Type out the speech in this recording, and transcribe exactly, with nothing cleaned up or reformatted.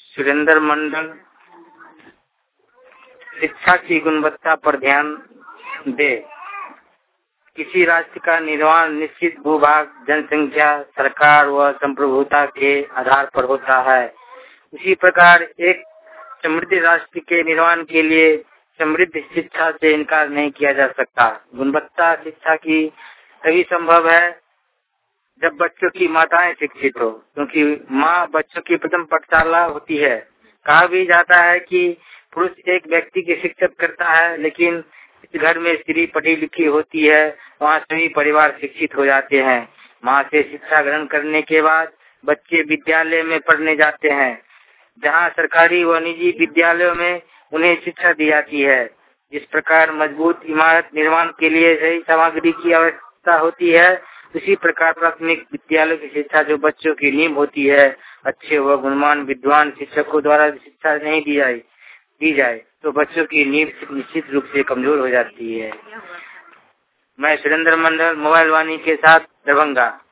सुरेंद्र मंडल शिक्षा की गुणवत्ता पर ध्यान दे। किसी राष्ट्र का निर्माण निश्चित भूभाग, जनसंख्या, सरकार व संप्रभुता के आधार पर होता है। इसी प्रकार एक समृद्ध राष्ट्र के निर्माण के लिए समृद्ध शिक्षा से इनकार नहीं किया जा सकता। गुणवत्ता शिक्षा की तभी संभव है जब बच्चों की माताएं शिक्षित हो, क्योंकि माँ बच्चों की प्रथम पाठशाला होती है। कहा भी जाता है कि पुरुष एक व्यक्ति की शिक्षित करता है, लेकिन इस घर में स्त्री पढ़ी लिखी होती है, वहाँ सभी परिवार शिक्षित हो जाते हैं। माँ से शिक्षा ग्रहण करने के बाद बच्चे विद्यालय में पढ़ने जाते हैं, जहाँ सरकारी व निजी विद्यालयों में उन्हें शिक्षा दी जाती है। जिस प्रकार मजबूत इमारत निर्माण के लिए सही सामग्री की आवश्यकता होती है, उसी प्रकार प्राथमिक विद्यालय की शिक्षा जो बच्चों की नींव होती है, अच्छे व गुणवान विद्वान शिक्षकों द्वारा शिक्षा नहीं दी जाए दी जाए तो बच्चों की नींव निश्चित रूप से कमजोर हो जाती है। मैं सुरेंद्र मंडल, मोबाइल वाणी के साथ, दरभंगा।